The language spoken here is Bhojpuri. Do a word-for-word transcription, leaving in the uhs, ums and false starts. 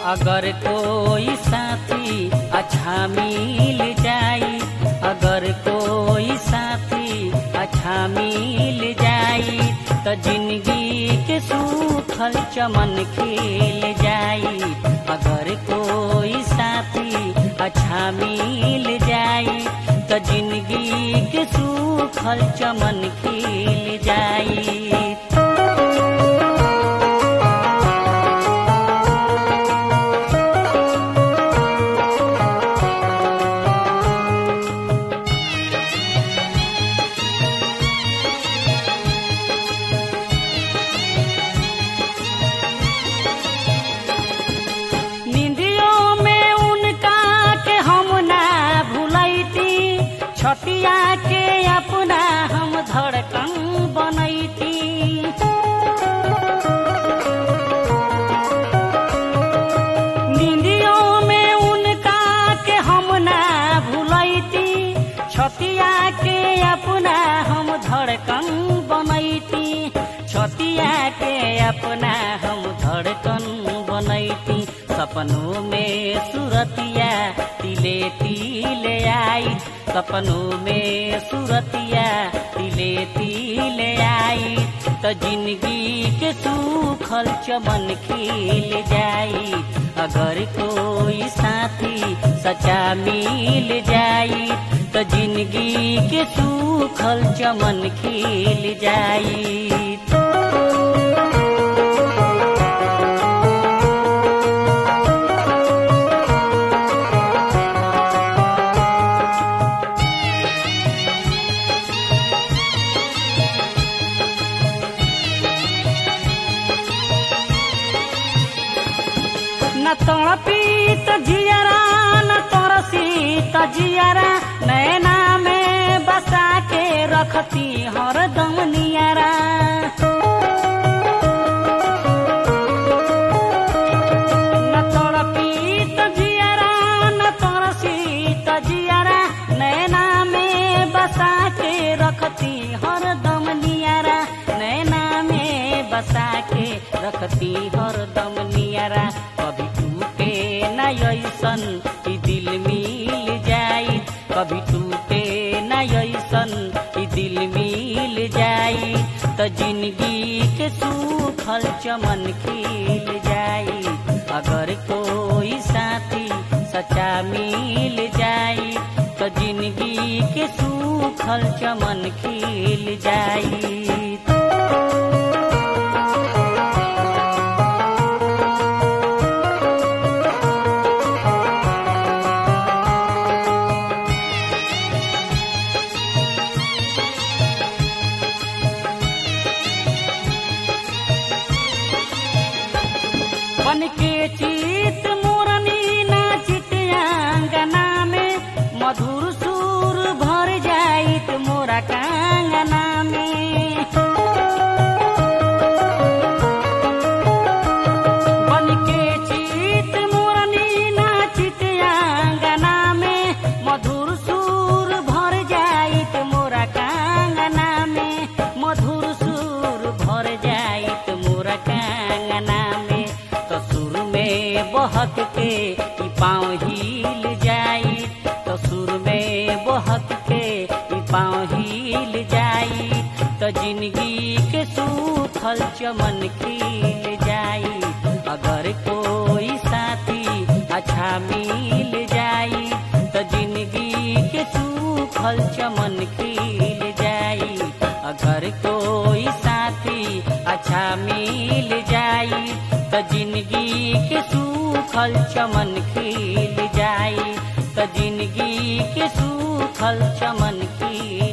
अगर कोई साथी अच्छा मिल जाई, अगर कोई साथी अच्छा मिल जाई, तो जिंदगी के सूखल चमन खिल जाई। अगर कोई साथी अच्छा मिल जाई, तो जिंदगी के सूखल चमन खिल जाई। छतिया के अपना हम धड़कन बनैती, नींदियों में उनका के हम ना भूलैती। छतिया के अपना हम धड़कन बनैती, छतिया के अपना हम धड़कन बनैती। सपनों में सूरतिया तिले तिले आई, सपनों में सूरतिया तिले तिले आई, तो जिंदगी के सूखल चमन खिल जाई। अगर कोई साथी सच्चा मिल जाई, तो जिंदगी के सूखल चमन खिल जाई। न तड़पी त जियरा, न तरसी त जियरा, नैना में बसा के रखती हरदम नियरा। न तड़पी त जियरा, न तरसी त जियरा, नैना में बसा के रखती हरदम नियरा, नैना में बसा के रखती हरदम नियरा। कभी टूटे न ऐसन ई दिल मिल जाई, कभी टूटे न ऐसन ई दिल मिल जाई, तो जिंदगी के सूखल चमन खिल जाई। अगर कोई साथी सच्चा मिल जाई, तो जिंदगी के सूखल चमन खिल जाई। बन के चित मोरनी नाचित आंगना में, मधुर सुर भर जाइत मोरा कांगना में। बन के चित मोरनी नाचित आंगना में, मधुर सुर भर जाइत मोरा कांगना में, मधुर सुर भर जाइत मोरा कांगना में। बहक के ई पाँव हिल जाई, तो सुर में बहक के ई पाँव हिल जाई, तो जिंदगी के सूखल चमन खिल जाई। अगर कोई साथी अच्छा मिल जाई, तो जिंदगी के सूखल चमन खिल जाई। अगर कोई साथी अच्छा मिल जाई, तो जिंदगी के सूखल चमन खिल जाई, तो जिंदगी के सूखल चमन खिल